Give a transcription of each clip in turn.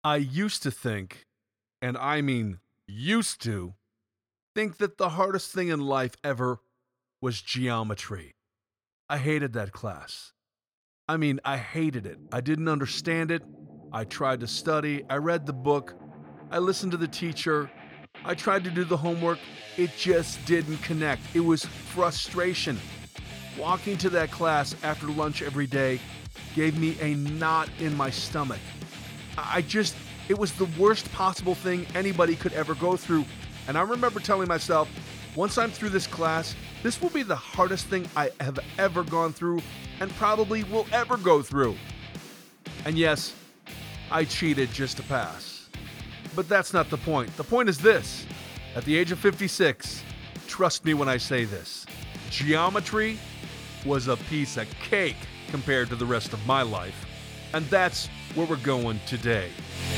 I used to think, and I mean used to, think that the hardest thing in life ever was geometry. I hated that class. I hated it. I didn't understand it. I tried to study. I read the book. I listened to the teacher. I tried to do the homework. It just didn't connect. It was frustration. Walking to that class after lunch every day gave me a knot in my stomach. It was the worst possible thing anybody could ever go through. And I remember telling myself, once I'm through this class, this will be the hardest thing I have ever gone through and probably will ever go through. And yes, I cheated just to pass. But that's not the point. The point is this. At the age of 56, trust me when I say this, geometry was a piece of cake compared to the rest of my life. And that's where we're going today.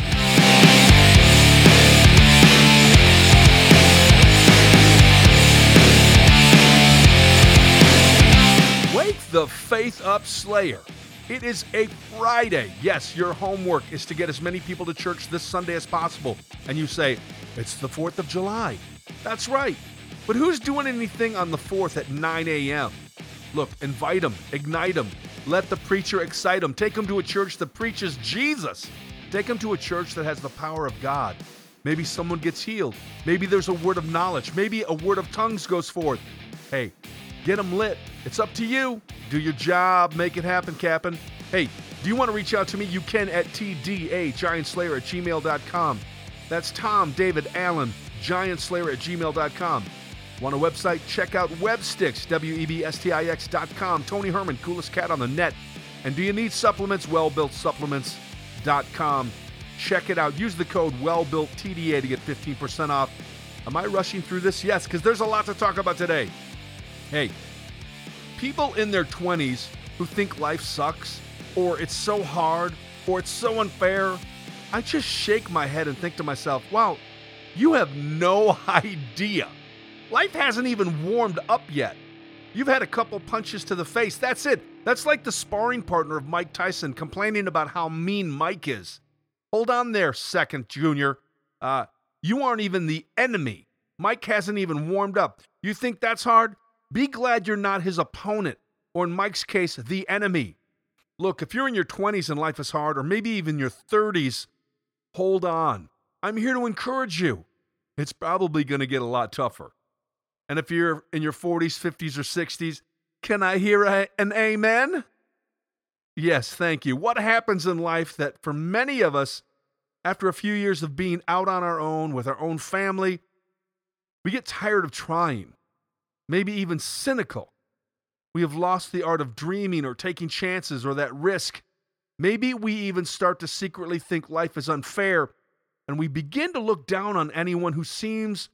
Wake the Faith Up Slayer. It is a Friday. Yes, your homework is to get as many people to church this Sunday as possible. And you say, it's the 4th of July. That's right. But who's doing anything on the 4th at 9 a.m.? Look, invite them, ignite them, let the preacher excite them. Take them to a church that preaches Jesus. Take them to a church that has the power of God. Maybe someone gets healed. Maybe there's a word of knowledge. Maybe a word of tongues goes forth. Hey, get them lit. It's up to you. Do your job. Make it happen, Cap'n. Hey, do you want to reach out to me? You can at tdagiantslayer@gmail.com. That's Tom David Allen, giantslayer@gmail.com. Want a website? Check out Webstix, WEBSTIX.com. Tony Herman, coolest cat on the net. And do you need supplements? WellBuiltSupplements.com. Check it out. Use the code WellBuiltTDA to get 15% off. Am I rushing through this? Yes, because there's a lot to talk about today. Hey, people in their 20s who think life sucks, or it's so hard, or it's so unfair, I just shake my head and think to myself, wow, you have no idea. Life hasn't even warmed up yet. You've had a couple punches to the face. That's it. That's like the sparring partner of Mike Tyson complaining about how mean Mike is. Hold on there, Second Junior. You aren't even the enemy. Mike hasn't even warmed up. You think that's hard? Be glad you're not his opponent, or in Mike's case, the enemy. Look, if you're in your 20s and life is hard, or maybe even your 30s, hold on. I'm here to encourage you. It's probably going to get a lot tougher. And if you're in your 40s, 50s, or 60s, can I hear an amen? Yes, thank you. What happens in life that for many of us, after a few years of being out on our own with our own family, we get tired of trying, maybe even cynical. We have lost the art of dreaming or taking chances or that risk. Maybe we even start to secretly think life is unfair, and we begin to look down on anyone who seems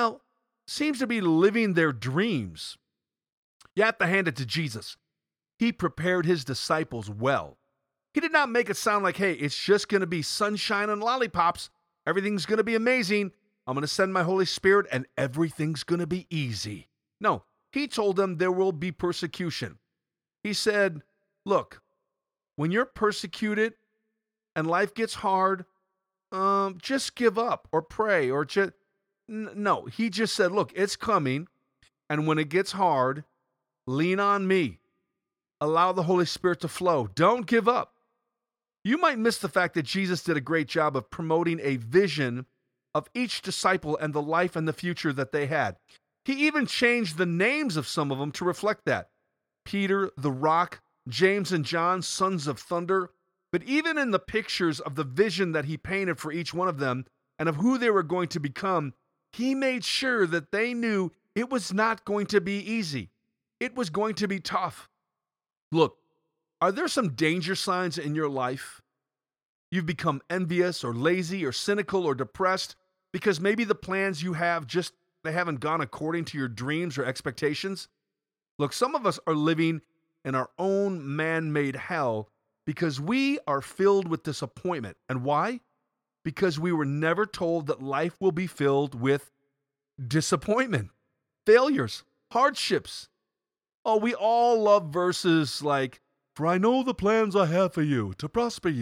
to be living their dreams. You have to hand it to Jesus. He prepared his disciples well. He did not make it sound like, hey, it's just going to be sunshine and lollipops. Everything's going to be amazing. I'm going to send my Holy Spirit and everything's going to be easy. No, he told them there will be persecution. He said, look, when you're persecuted and life gets hard, just give up or pray or just... No, he just said, look, it's coming. And when it gets hard, lean on me. Allow the Holy Spirit to flow. Don't give up. You might miss the fact that Jesus did a great job of promoting a vision of each disciple and the life and the future that they had. He even changed the names of some of them to reflect that. Peter, the Rock, James and John, sons of thunder. But even in the pictures of the vision that he painted for each one of them and of who they were going to become, he made sure that they knew it was not going to be easy. It was going to be tough. Look, are there some danger signs in your life? You've become envious or lazy or cynical or depressed because maybe the plans you have they haven't gone according to your dreams or expectations. Look, some of us are living in our own man-made hell because we are filled with disappointment. And why? Because we were never told that life will be filled with disappointment, failures, hardships. Oh, we all love verses like, for I know the plans I have for you, to prosper you,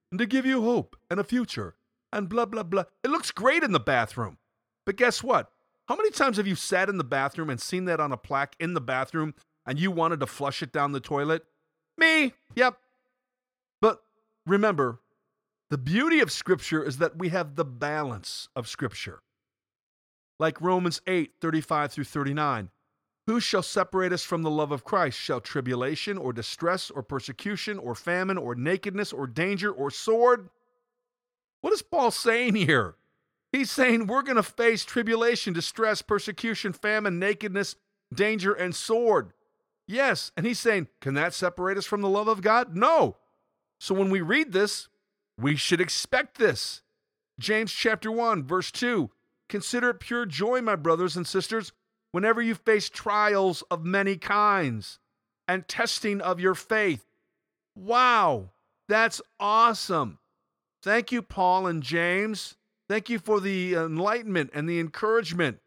and to give you hope and a future and blah, blah, blah. It looks great in the bathroom. But guess what? How many times have you sat in the bathroom and seen that on a plaque in the bathroom and you wanted to flush it down the toilet? Me. Yep. But remember, the beauty of Scripture is that we have the balance of Scripture. Like Romans 8:35 through 39. Who shall separate us from the love of Christ? Shall tribulation or distress or persecution or famine or nakedness or danger or sword? What is Paul saying here? He's saying we're going to face tribulation, distress, persecution, famine, nakedness, danger, and sword. Yes, and he's saying, can that separate us from the love of God? No. So when we read this, we should expect this. James chapter 1, verse 2. Consider it pure joy, my brothers and sisters, whenever you face trials of many kinds and testing of your faith. Wow, that's awesome. Thank you, Paul and James. Thank you for the enlightenment and the encouragement.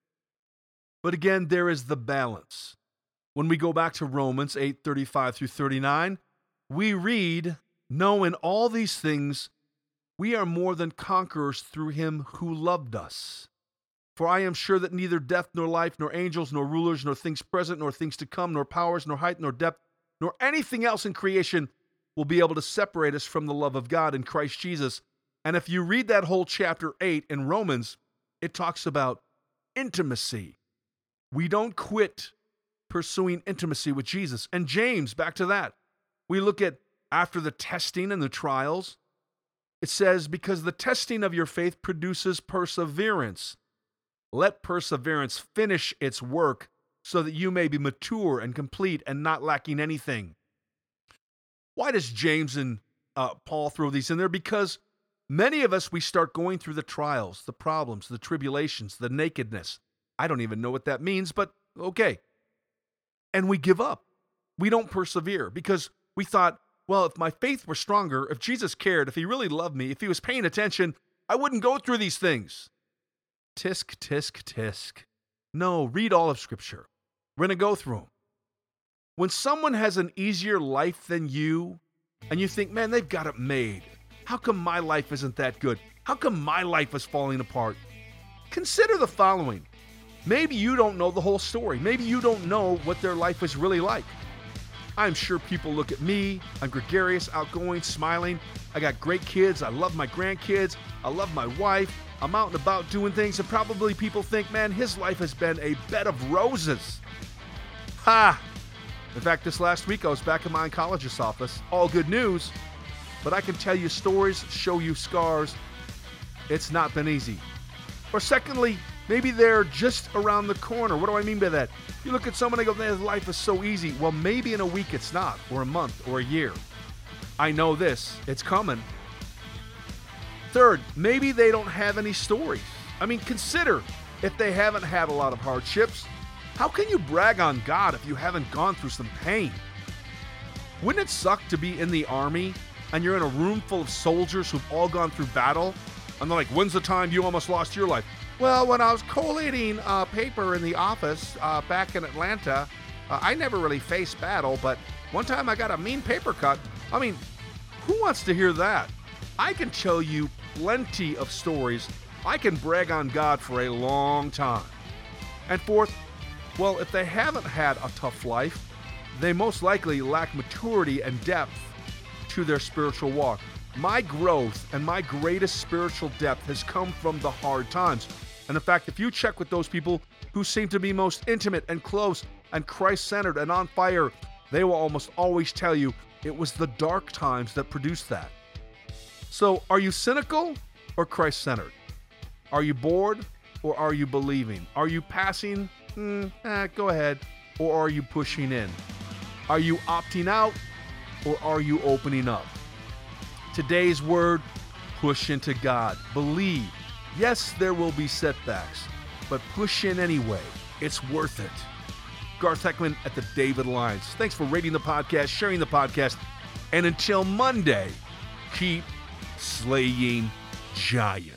But again, there is the balance. When we go back to Romans 8:35 through 39, we read, "No, in all these things, we are more than conquerors through him who loved us. For I am sure that neither death, nor life, nor angels, nor rulers, nor things present, nor things to come, nor powers, nor height, nor depth, nor anything else in creation will be able to separate us from the love of God in Christ Jesus." And if you read that whole chapter 8 in Romans, it talks about intimacy. We don't quit pursuing intimacy with Jesus. And James, back to that. We look at after the testing and the trials, it says, because the testing of your faith produces perseverance. Let perseverance finish its work so that you may be mature and complete and not lacking anything. Why does James and Paul throw these in there? Because many of us, we start going through the trials, the problems, the tribulations, the nakedness. I don't even know what that means, but okay. And we give up. We don't persevere because we thought, well, if my faith were stronger, if Jesus cared, if he really loved me, if he was paying attention, I wouldn't go through these things. Tisk, tisk, tisk. No, read all of Scripture. We're going to go through them. When someone has an easier life than you, and you think, man, they've got it made. How come my life isn't that good? How come my life is falling apart? Consider the following. Maybe you don't know the whole story. Maybe you don't know what their life is really like. I'm sure people look at me. I'm gregarious, outgoing, smiling. I got great kids. I love my grandkids. I love my wife. I'm out and about doing things, and probably people think, man, his life has been a bed of roses. Ha! In fact, this last week I was back in my oncologist's office. All good news, but I can tell you stories, show you scars. It's not been easy. Or secondly, maybe they're just around the corner. What do I mean by that? You look at someone and go, man, life is so easy. Well, maybe in a week it's not, or a month, or a year. I know this. It's coming. Third, maybe they don't have any stories. I mean, consider if they haven't had a lot of hardships. How can you brag on God if you haven't gone through some pain? Wouldn't it suck to be in the army and you're in a room full of soldiers who've all gone through battle? And they're like, when's the time you almost lost your life? Well, when I was collating paper in the office back in Atlanta, I never really faced battle, but one time I got a mean paper cut. I mean, who wants to hear that? I can tell you plenty of stories. I can brag on God for a long time. And fourth, well, if they haven't had a tough life, they most likely lack maturity and depth to their spiritual walk. My growth and my greatest spiritual depth has come from the hard times. And in fact, if you check with those people who seem to be most intimate and close and Christ-centered and on fire, they will almost always tell you it was the dark times that produced that. So, are you cynical or Christ-centered? Are you bored or are you believing? Are you passing? Go ahead. Or are you pushing in? Are you opting out or are you opening up? Today's word, push into God. Believe. Yes, there will be setbacks, but push in anyway. It's worth it. Garth Heckman at the David Alliance. Thanks for rating the podcast, sharing the podcast, and until Monday, keep slaying giants.